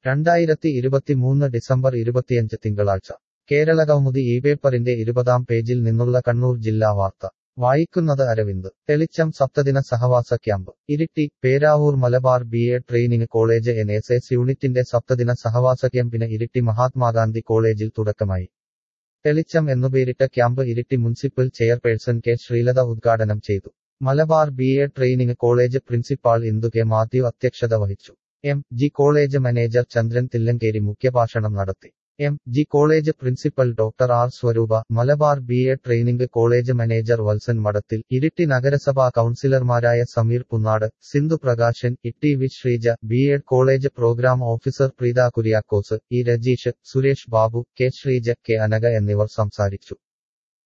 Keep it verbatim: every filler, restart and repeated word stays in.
രണ്ടായിരത്തി ഇരുപത്തിമൂന്ന് ഡിസംബർ ഇരുപത്തിയഞ്ച് തിങ്കളാഴ്ച കേരളകൗമുദി ഈ പേപ്പറിന്റെ ഇരുപതാം പേജിൽ നിന്നുള്ള കണ്ണൂർ ജില്ലാ വാർത്ത വായിക്കുന്നത് അരവിന്ദ്. തെളിച്ചം സപ്തദിന സഹവാസ camp Iritty. Peravoor Malabar B A training college N S S യൂണിറ്റിന്റെ സപ്തദിന സഹവാസ ക്യാമ്പിന് ഇരിട്ടി മഹാത്മാഗാന്ധി കോളേജിൽ തുടക്കമായി. തെളിച്ചം എന്നുപേരിട്ട camp Iritty municipal chairperson K Sreelatha ഉദ്ഘാടനം ചെയ്തു. Malabar B A training college principal Indu K Mathew അധ്യക്ഷത വഹിച്ചു. M G college manager Chandran Thillankeri മുഖ്യഭാഷണം നടത്തി. M G college principal doctor R Swaroopa, Malabar B A training college manager Valsan Madathil, Iritty നഗരസഭാ കൗൺസിലർമാരായ Sameer Punnad, Sindhu Prakashan, Itti V Sreeja, B Ed college programme officer Preetha Kuriakose, E Rajeesh, Suresh Babu, K Sreeja, K Anagha എന്നിവർ സംസാരിച്ചു.